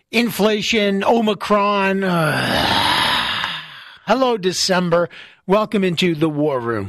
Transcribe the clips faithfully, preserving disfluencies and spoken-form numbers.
Inflation, Omicron. Uh, hello, December. Welcome into the War Room.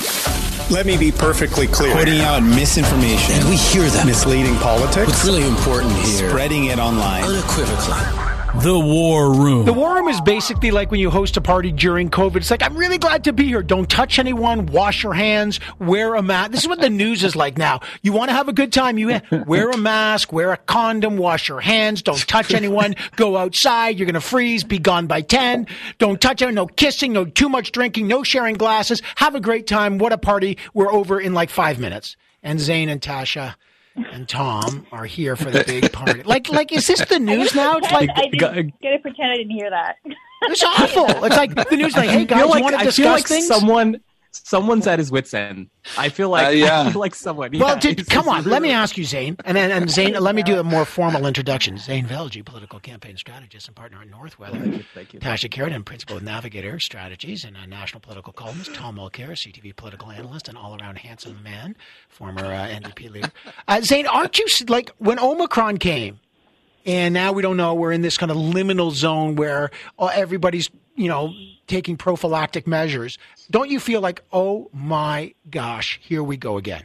Let me be perfectly clear. Putting out misinformation. And we hear that. Misleading politics. What's really important here. Spreading it online. Unequivocally. The War Room. The War Room is basically like when you host a party during COVID. It's like, I'm really glad to be here. Don't touch anyone. Wash your hands. Wear a mask. This is what the news is like now. You want to have a good time. You wear a mask. Wear a condom. Wash your hands. Don't touch anyone. Go outside. You're going to freeze. Be gone by ten. Don't touch anyone. No kissing. No too much drinking. No sharing glasses. Have a great time. What a party. We're over in like five minutes. And Zane and Tasha and Tom are here for the big party. Like, like, is this the news now? It's like, I didn't, gotta pretend I didn't hear that. It's awful. It's like the news, like, hey guys, like, you want to I discuss feel like things? Someone, someone's at his wit's end. I feel like, uh, yeah. I feel like someone. Well, yeah, did, it's, come it's on, really... let me ask you, Zane, and and, and Zane, let me do a more formal introduction. Zane Velji, political campaign strategist and partner at Northweather. Thank you, thank you. Tasha Keridan, principal of Navigator Strategies and a national political columnist. Tom Mulcair, C T V political analyst and all-around handsome man, former uh, N D P leader. Uh, Zane, aren't you, like, when Omicron came, and now we don't know, we're in this kind of liminal zone where uh, everybody's, you know, taking prophylactic measures. Don't you feel like, oh my gosh, here we go again?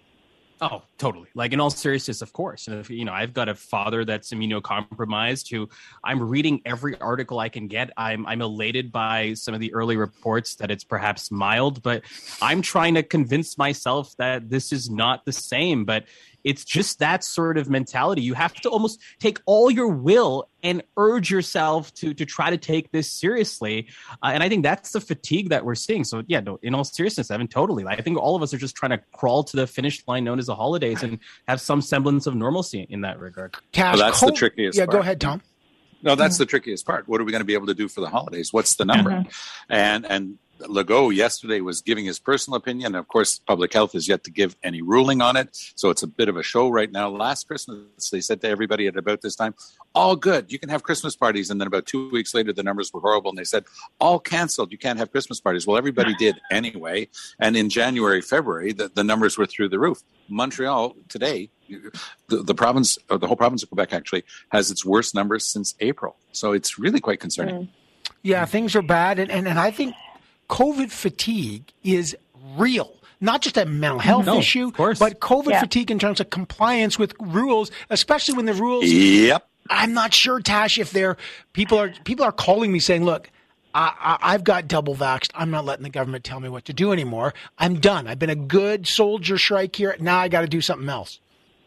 Oh, totally. Like, in all seriousness, of course. And if, you know, I've got a father that's immunocompromised who I'm reading every article I can get. I'm I'm elated by some of the early reports that it's perhaps mild, but I'm trying to convince myself that this is not the same. But it's just that sort of mentality. You have to almost take all your will and urge yourself to to try to take this seriously. Uh, and I think that's the fatigue that we're seeing. So, yeah, no, in all seriousness, Evan, totally. I think all of us are just trying to crawl to the finish line known as the holidays and have some semblance of normalcy in that regard. Cash, well, that's Col- the trickiest Yeah, part. go ahead, Tom. No, that's the trickiest part. What are we going to be able to do for the holidays? What's the number? Uh-huh. And and Legault yesterday was giving his personal opinion. Of course, public health is yet to give any ruling on it. So it's a bit of a show right now. Last Christmas, they said to everybody at about this time, all good. You can have Christmas parties. And then about two weeks later, the numbers were horrible. And they said, all canceled. You can't have Christmas parties. Well, everybody did anyway. And in January, February, the, the numbers were through the roof. Montreal today, the, the province, or the whole province of Quebec actually, has its worst numbers since April. So it's really quite concerning. Mm. Yeah, things are bad. And, and, and I think COVID fatigue is real. Not just a mental health no, issue, of course. but COVID Yeah. fatigue in terms of compliance with rules, especially when the rules. Yep. I'm not sure, Tash, if they're people are people are calling me saying, "Look, I, I, I've got double vaxxed. I'm not letting the government tell me what to do anymore. I'm done. I've been a good soldier strike here. Now I got to do something else."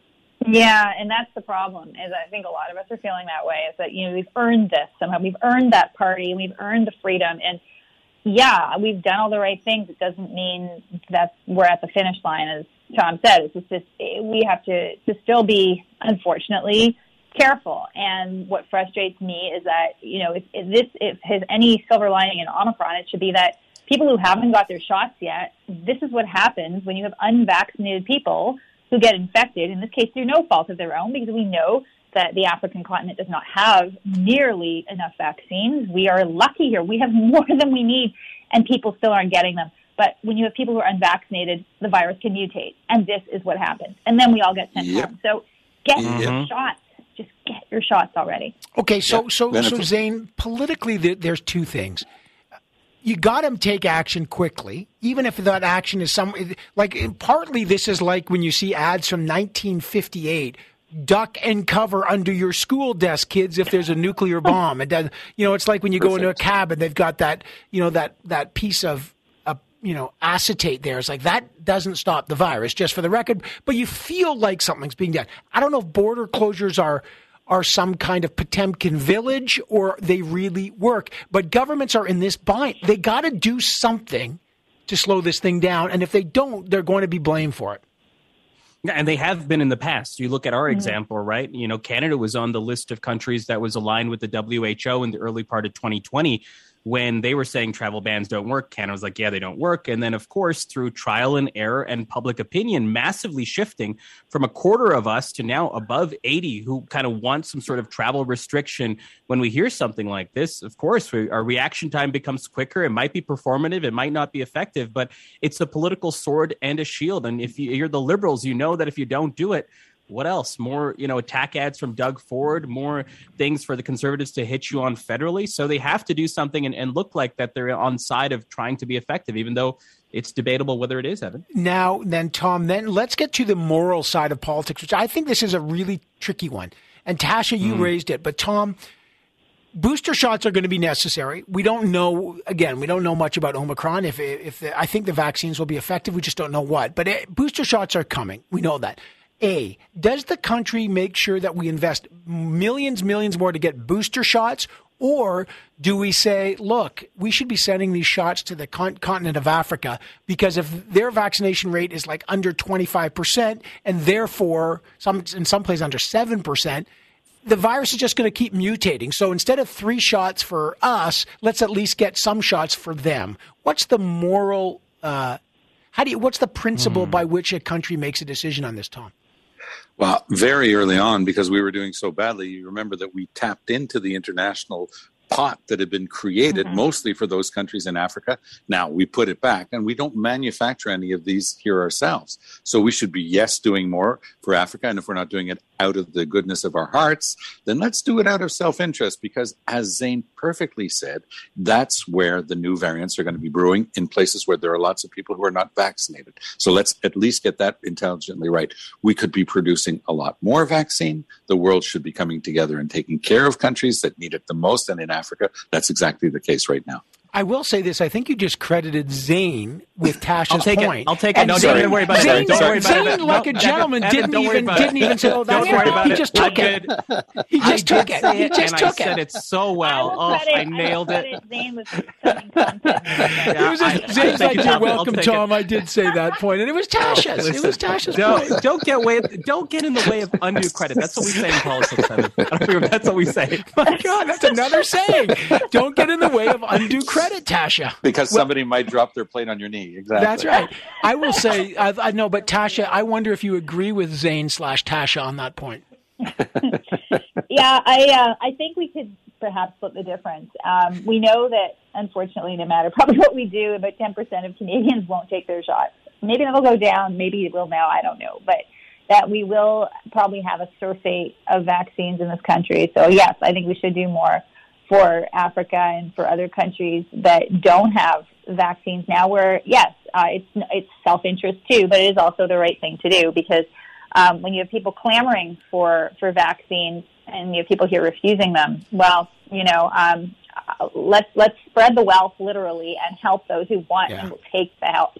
Yeah, and that's the problem. Is I think a lot of us are feeling that way. Is that, you know, we've earned this somehow. We've earned that party, and we've earned the freedom. And yeah, we've done all the right things. It doesn't mean that we're at the finish line, as Tom said. It's just we have to, to still be, unfortunately, careful. And what frustrates me is that, you know, if, if this if has any silver lining in Omicron, it should be that people who haven't got their shots yet, this is what happens when you have unvaccinated people who get infected, in this case through no fault of their own, because we know that the African continent does not have nearly enough vaccines. We are lucky here. We have more than we need, and people still aren't getting them. But when you have people who are unvaccinated, the virus can mutate, and this is what happens. And then we all get sent Yep. home. So get Mm-hmm. your shots. Just get your shots already. Okay, so Yeah. so so Benefit. Zane, politically, there, there's two things. You got to take action quickly, even if that action is some like. Partly, this is like when you see ads from nineteen fifty-eight. Duck and cover under your school desk, kids, if there's a nuclear bomb. It does, you know, it's like when you go into a cab and they've got that, you know, that that piece of, uh, you know, acetate there. It's like that doesn't stop the virus, just for the record. But you feel like something's being done. I don't know if border closures are are some kind of Potemkin village or they really work. But governments are in this bind. They got to do something to slow this thing down. And if they don't, they're going to be blamed for it. Yeah, and they have been in the past. You look at our example, right? You know, Canada was on the list of countries that was aligned with the W H O in the early part of twenty twenty. When they were saying travel bans don't work, Canada was like, yeah, they don't work. And then, of course, through trial and error and public opinion massively shifting from a quarter of us to now above eighty who kind of want some sort of travel restriction. When we hear something like this, of course, we, our reaction time becomes quicker. It might be performative. It might not be effective, but it's a political sword and a shield. And if you, you're the Liberals, you know that if you don't do it, What else? More, you know, attack ads from Doug Ford, more things for the Conservatives to hit you on federally. So they have to do something and, and look like that they're on side of trying to be effective, even though it's debatable whether it is, Evan. Now, then, Tom, then let's get to the moral side of politics, which I think this is a really tricky one. And Tasha, you mm. raised it. But, Tom, booster shots are going to be necessary. We don't know, again, we don't know much about Omicron. If, if the, I think the vaccines will be effective, we just don't know what. But it, booster shots are coming. We know that. A, does the country make sure that we invest millions, millions more to get booster shots? Or do we say, look, we should be sending these shots to the con- continent of Africa because if their vaccination rate is like under twenty-five percent and therefore some in some places under seven percent, the virus is just going to keep mutating. So instead of three shots for us, let's at least get some shots for them. What's the moral, uh, how do you, what's the principle mm. by which a country makes a decision on this, Tom? Well, very early on, because we were doing so badly, you remember that we tapped into the international pot that had been created mm-hmm. mostly for those countries in Africa. Now we put it back and we don't manufacture any of these here ourselves. So we should be, yes, doing more for Africa. And if we're not doing it out of the goodness of our hearts, then let's do it out of self-interest, because as Zane perfectly said, that's where the new variants are going to be brewing, in places where there are lots of people who are not vaccinated. So let's at least get that intelligently right. We could be producing a lot more vaccine. The world should be coming together and taking care of countries that need it the most. And in Africa, that's exactly the case right now. I will say this. I think you just credited Zane with Tasha's I'll take point. It. I'll take it. No, Zane, don't worry about Zane, it. Don't worry about Zane, it. like no, a gentleman, Evan, didn't Evan, even didn't even say, "Oh, that's right." He just took it. He just took it. He just took it. I said it so well. Oh, credit, I nailed I it. Zane was coming content. It was just, Zane's like, "You're welcome, Tom." I did say that point, and it was Tasha's. It was Tasha's don't, point. Don't get way. Don't get in the way of undue credit. That's what we say in politics, Evan. That's what we say. My God, that's another saying. Don't get in the way of undue credit, Tasha. Because well, somebody might drop their plate on your knee. Exactly. That's right. I will say, I, I know, but Tasha, I wonder if you agree with Zane slash Tasha on that point. yeah, I uh, I think we could perhaps split the difference. Um, we know that, unfortunately, no matter probably what we do, about ten percent of Canadians won't take their shots. Maybe that'll go down. Maybe it will now. I don't know. But that we will probably have a surfeit of vaccines in this country. So, yes, I think we should do more for Africa and for other countries that don't have vaccines now, where, yes, uh, it's it's self-interest too, but it is also the right thing to do, because um, when you have people clamoring for, for vaccines and you have people here refusing them, well, you know, um, let's let's spread the wealth literally and help those who want yeah. and will take the help.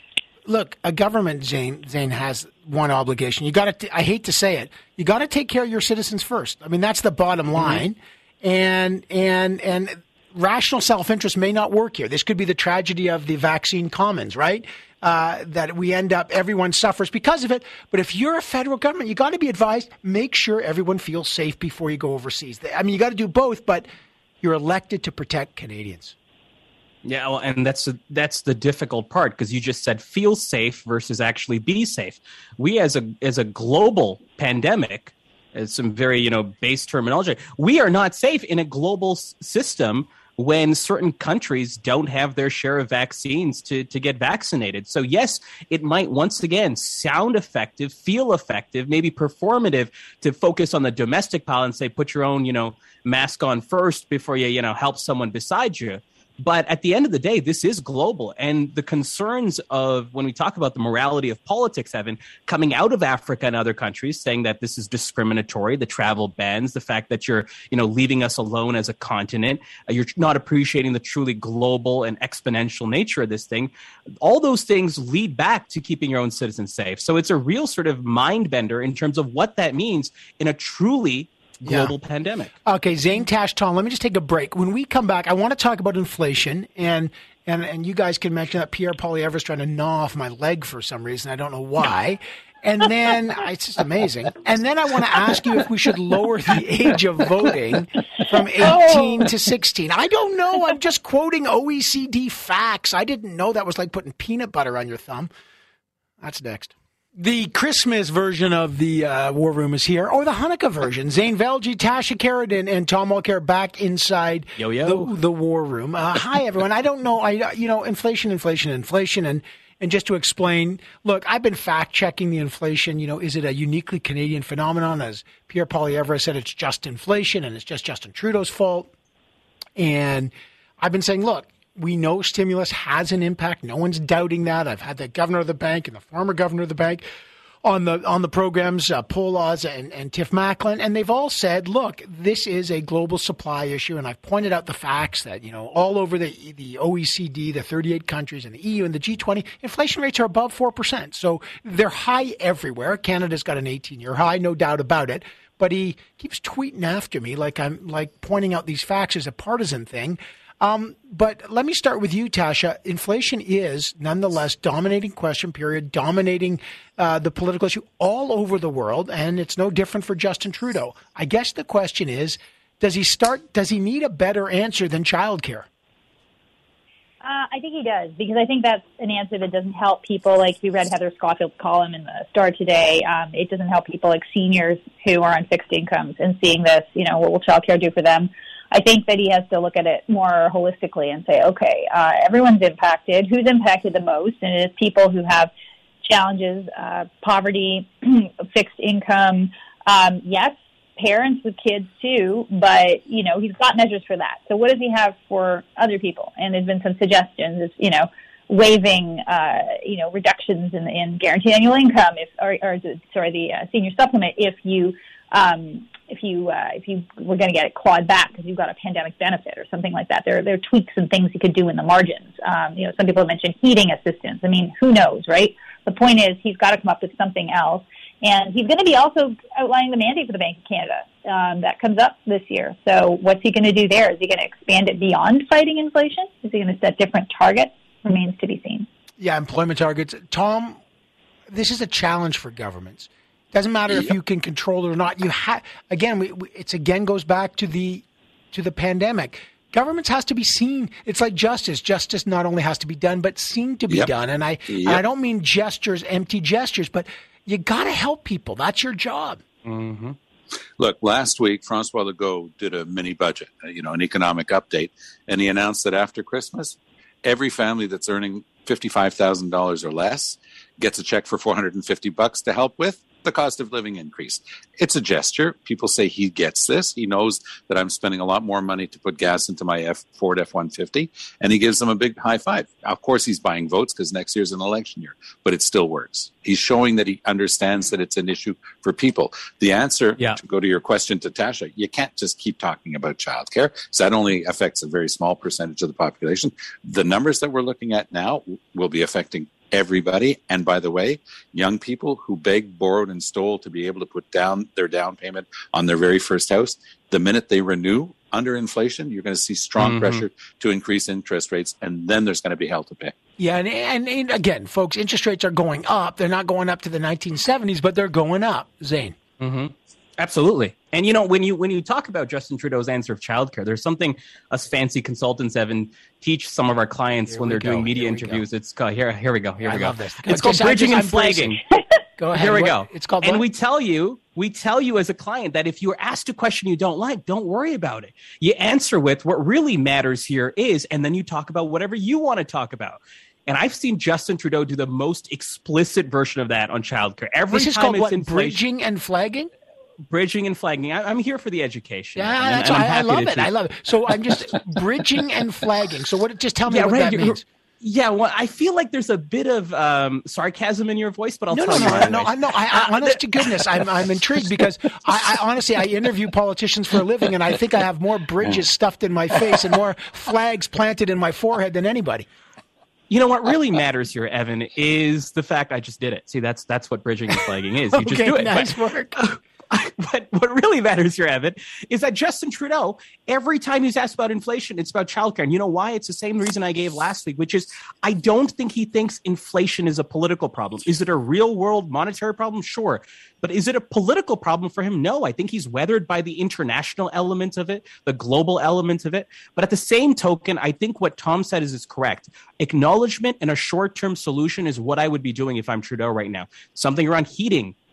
Look, a government, Zane, Zane has one obligation. You got to. I hate to say it, you got to take care of your citizens first. I mean, that's the bottom line. Mm-hmm. And and and rational self-interest may not work here. This could be the tragedy of the vaccine commons, right? Uh, that we end up, everyone suffers because of it. But if you're a federal government, you got to be advised, make sure everyone feels safe before you go overseas. I mean, you got to do both, but you're elected to protect Canadians. Yeah, well, and that's a, that's the difficult part, because you just said feel safe versus actually be safe. We as a as a global pandemic, as some very, you know, base terminology, we are not safe in a global s- system when certain countries don't have their share of vaccines to, to get vaccinated. So yes, it might once again sound effective, feel effective, maybe performative to focus on the domestic pile and say, put your own, you know, mask on first before you, you know, help someone beside you. But at the end of the day, this is global. And the concerns of when we talk about the morality of politics, Evan, coming out of Africa and other countries saying that this is discriminatory, the travel bans, the fact that you're, you know, leaving us alone as a continent, uh, you're not appreciating the truly global and exponential nature of this thing. All those things lead back to keeping your own citizens safe. So it's a real sort of mind bender in terms of what that means in a truly global yeah. pandemic. Okay, Zane, Tash, Tom, let me just take a break. When we come back, I want to talk about inflation, and and and you guys can mention that Pierre Poilievre's trying to gnaw off my leg for some reason. I don't know why. And then, it's just amazing. And then I want to ask you if we should lower the age of voting from eighteen to sixteen. I don't know. I'm just quoting O E C D facts. I didn't know that was like putting peanut butter on your thumb. That's next. The Christmas version of the uh, War Room is here, or the Hanukkah version. Zane Velji, Tasha Keraden, and Tom Mulcair back inside yo, yo. The, the War Room. Uh, hi, everyone. I don't know. I you know, inflation, inflation, inflation, and And just to explain, look, I've been fact checking the inflation. You know, is it a uniquely Canadian phenomenon? As Pierre Poilievre said, it's just inflation and it's just Justin Trudeau's fault. And I've been saying, look, we know stimulus has an impact. No one's doubting that. I've had the governor of the bank and the former governor of the bank on the on the programs, uh, Paul Laws and, and Tiff Macklin, and they've all said, look, this is a global supply issue. And I've pointed out the facts that, you know, all over the the O E C D, the thirty-eight countries and the E U and the G twenty, inflation rates are above four percent. So they're high everywhere. Canada's got an eighteen-year high, no doubt about it. But he keeps tweeting after me like I'm like pointing out these facts as a partisan thing. Um, but let me start with you, Tasha. Inflation is nonetheless dominating question period, dominating uh, the political issue all over the world, and it's no different for Justin Trudeau. I guess the question is, does he start? Does he need a better answer than childcare? Uh, I think he does, because I think that's an answer that doesn't help people. Like, we read Heather Scottfield's column in the Star today. Um, it doesn't help people like seniors who are on fixed incomes and seeing this. You know, what will childcare do for them? I think that he has to look at it more holistically and say, okay, uh, everyone's impacted. Who's impacted the most? And it is people who have challenges, uh, poverty, fixed income. Um, yes, parents with kids too, but, you know, he's got measures for that. So what does he have for other people? And there's been some suggestions, you know, waiving, uh, you know, reductions in, in guaranteed annual income, if, or, or sorry, the uh, senior supplement, if you, um, if you, uh, if you were going to get it clawed back because you've got a pandemic benefit or something like that. There, there are tweaks and things you could do in the margins. Um, you know, some people have mentioned heating assistance. I mean, who knows, right? The point is he's got to come up with something else. And he's going to be also outlining the mandate for the Bank of Canada. Um, that comes up this year. So what's he going to do there? Is he going to expand it beyond fighting inflation? Is he going to set different targets? Remains to be seen. Yeah, employment targets. Tom, this is a challenge for governments. Doesn't matter if you can control it or not. You have again. We, we, it's again goes back to the to the pandemic. Governments has to be seen. It's like justice. Justice not only has to be done, but seen to be yep. done. And I yep. and I don't mean gestures, empty gestures, but you got to help people. That's your job. Mm-hmm. Look, last week Francois Legault did a mini budget, you know, an economic update, and he announced that after Christmas, every family that's earning fifty-five thousand dollars or less gets a check for four hundred fifty bucks to help with the cost of living increase. It's a gesture. People say he gets this. He knows that I'm spending a lot more money to put gas into my F, Ford F one fifty, and he gives them a big high five. Of course, he's buying votes because next year's an election year, but it still works. He's showing that he understands that it's an issue for people. The answer, yeah. to go to your question to Tasha, you can't just keep talking about childcare, because that only affects a very small percentage of the population. The numbers that we're looking at now will be affecting everybody. And by the way, young people who begged, borrowed, and stole to be able to put down their down payment on their very first house, the minute they renew under inflation, you're going to see strong mm-hmm. pressure to increase interest rates, and then there's going to be hell to pay. Yeah, and, and, and again, folks, interest rates are going up. They're not going up to the nineteen seventies, but they're going up. Zane. Mm-hmm. Absolutely. And, you know, when you when you talk about Justin Trudeau's answer of childcare, there's something us fancy consultants, Evan, teach some of our clients here when they're go. doing media here interviews. It's called, here, here we go. Here I we go. Love this. It's I called just, bridging just, and flagging. Go ahead. Here we what? go. It's called And what? we tell you, we tell you as a client that if you're asked a question you don't like, don't worry about it. You answer with what really matters here is, and then you talk about whatever you want to talk about. And I've seen Justin Trudeau do the most explicit version of that on childcare. Every this is time called it's what? inflation, Bridging and flagging? Bridging and flagging. I, I'm here for the education. Yeah, and, that's and why I love it. Teach. I love it. So I'm just bridging and flagging. So what? Just tell me yeah, what right, that means. Yeah, well, I feel like there's a bit of um, sarcasm in your voice, but I'll no, tell no, you. No, anyways. no, no, no. I, I, honest to goodness, I'm, I'm intrigued because I, I honestly, I interview politicians for a living, and I think I have more bridges stuffed in my face and more flags planted in my forehead than anybody. You know what really matters here, Evan, is the fact I just did it. See, that's that's what bridging and flagging is. You okay, just do it. Nice but, work. But what really matters here, Evan, is that Justin Trudeau, every time he's asked about inflation, it's about childcare. And you know why? It's the same reason I gave last week, which is I don't think he thinks inflation is a political problem. Is it a real world monetary problem? Sure. But is it a political problem for him? No. I think he's weathered by the international element of it, the global element of it. But at the same token, I think what Tom said is, is correct. Acknowledgement and a short-term solution is what I would be doing if I'm Trudeau right now. Something around heating,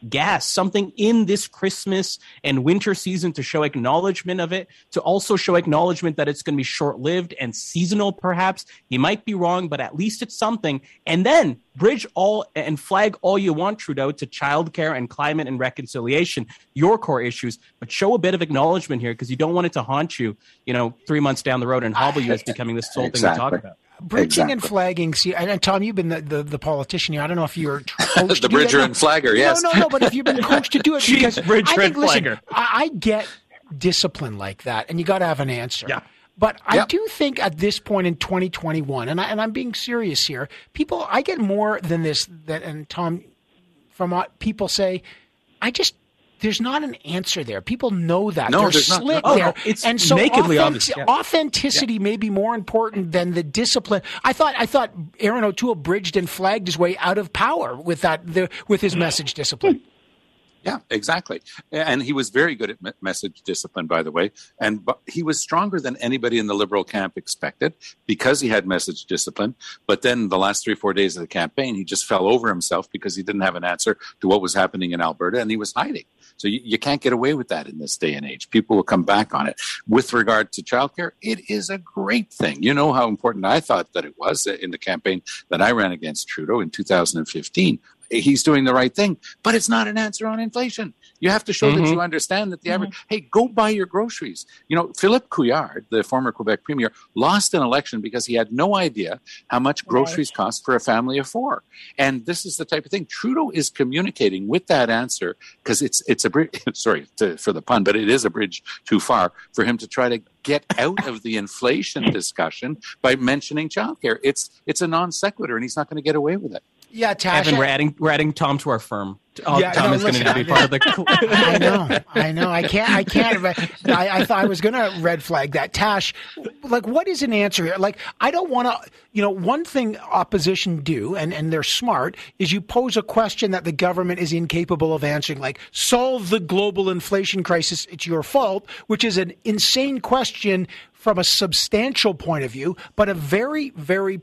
gas, something in this Christmas and winter season to show acknowledgement of it, to also show acknowledgement that it's going to be short-lived and seasonal, perhaps. He might be wrong, but at least it's something. And then bridge all and flag all you want, Trudeau, to childcare and climate and reconciliation, your core issues, but show a bit of acknowledgement here, because you don't want it to haunt you, you know, three months down the road and hobble you as becoming this sole exactly. thing to talk about. Bridging Exactly. and flagging. See, and, and Tom, you've been the, the, the politician here. I don't know if you're coached the to do bridger that. and flagger, yes. No, no, no. But if you've been coached to do it, Jeez, because bridger I think, and listen, flagger. I, I get discipline like that, and you got to have an answer. Yeah. But I Yep. do think at this point in twenty twenty-one, and I, and I'm being serious here, people, I get more than this. That and Tom, from what people say, I just. There's not an answer there. People know that. No, They're there's not. slick Oh, there. no, it's and so nakedly authentic- obvious, yeah. authenticity may be more important than the discipline. I thought I thought Aaron O'Toole bridged and flagged his way out of power with that the, with his message discipline. Yeah, exactly. And he was very good at me- message discipline, by the way. And but he was stronger than anybody in the Liberal camp expected because he had message discipline. But then the last three, four days of the campaign, he just fell over himself because he didn't have an answer to what was happening in Alberta, and he was hiding. So you, you can't get away with that in this day and age. People will come back on it. With regard to childcare, it is a great thing. You know how important I thought that it was in the campaign that I ran against Trudeau in two thousand fifteen. He's doing the right thing, but it's not an answer on inflation. You have to show Mm-hmm. that you understand that the average, hey, go buy your groceries. You know, Philippe Couillard, the former Quebec premier, lost an election because he had no idea how much groceries Right. cost for a family of four. And this is the type of thing Trudeau is communicating with that answer, because it's it's a bridge, sorry to, for the pun, but it is a bridge too far for him to try to get out of the inflation discussion by mentioning childcare. It's it's a non sequitur, and he's not going to get away with it. Yeah, Tasha. Evan, we're adding we're adding Tom to our firm. Oh, Yeah, Tom no, is going listen, to be part of the. I know, I know. I can't, I can't. I, I thought I was going to red flag that. Tash, like, what is an answer here? Like, I don't want to, you know, one thing opposition do, and, and they're smart, is you pose a question that the government is incapable of answering, like, solve the global inflation crisis, it's your fault, which is an insane question from a substantial point of view, but a very, very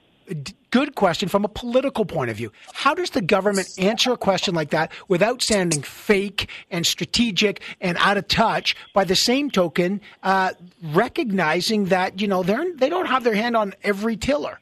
good question from a political point of view. How does the government answer a question like that without sounding fake and strategic and out of touch? By the same token, uh, recognizing that, you know, they're they don't have their hand on every tiller.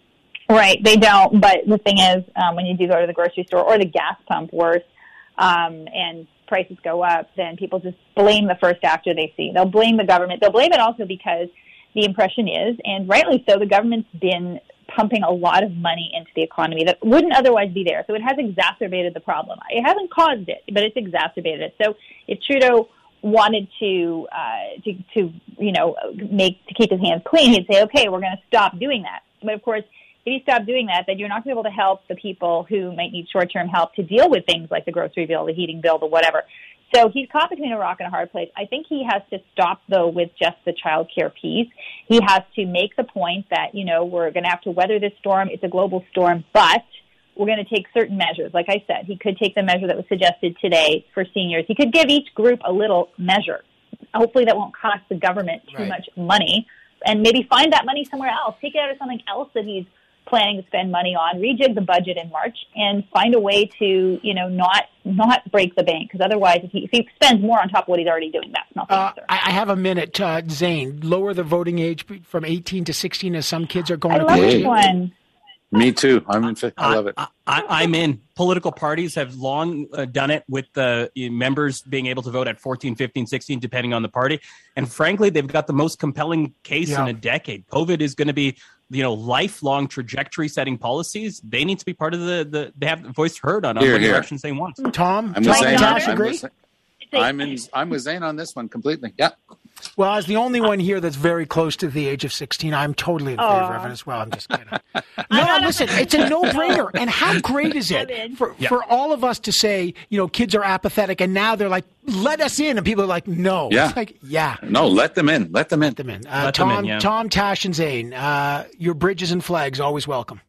Right, they don't. But the thing is, um, when you do go to the grocery store or the gas pump, worse, um, and prices go up, then people just blame the first actor they see. They'll blame the government. They'll blame it also because the impression is, and rightly so, the government's been pumping a lot of money into the economy that wouldn't otherwise be there. So it has exacerbated the problem. It hasn't caused it, but it's exacerbated it. So if Trudeau wanted to, uh, to, to, you know, make, to keep his hands clean, he'd say, okay, we're going to stop doing that. But of course, if you stop doing that, then you're not going to be able to help the people who might need short-term help to deal with things like the grocery bill, the heating bill, the whatever. So he's caught between a rock and a hard place. I think he has to stop, though, with just the child care piece. He has to make the point that, you know, we're going to have to weather this storm. It's a global storm, but we're going to take certain measures. Like I said, he could take the measure that was suggested today for seniors. He could give each group a little measure. Hopefully that won't cost the government too Right. much money, and maybe find that money somewhere else. Take it out of something else that he's planning to spend money on, rejig the budget in March, and find a way to, you know, not not break the bank. Because otherwise, if he, if he spends more on top of what he's already doing, that's not the Uh, answer. I, I have a minute, uh, Zane. Lower the voting age from eighteen to sixteen, as some kids are going I to love vote. this one. Me too. I'm in, fa- I love it. I, I, I'm in. Political parties have long uh, done it with the uh, members being able to vote at fourteen, fifteen, sixteen, depending on the party. And frankly, they've got the most compelling case Yeah. in a decade. COVID is going to be, you know, lifelong trajectory setting policies. They need to be part of the, the they have the voice heard on, on Here, what here. directions they want. Tom, I'm Tom with Zane. Tash, I'm agree? with Zane. I'm in. I'm with Zane on this one completely. Yeah. Well, as the only one here that's very close to the age of sixteen, I'm totally in favor of it as well. I'm just kidding. No, listen, it's a no-brainer. And how great is I'm it in. for, Yeah. for all of us to say, you know, kids are apathetic, and now they're like, let us in. And people are like, no. Yeah. It's like, yeah. No, let them in. Let them in. Let them in. Uh, Let them Tom, in, yeah. Tom, Tash, and Zane, uh, your bridges and flags, always welcome.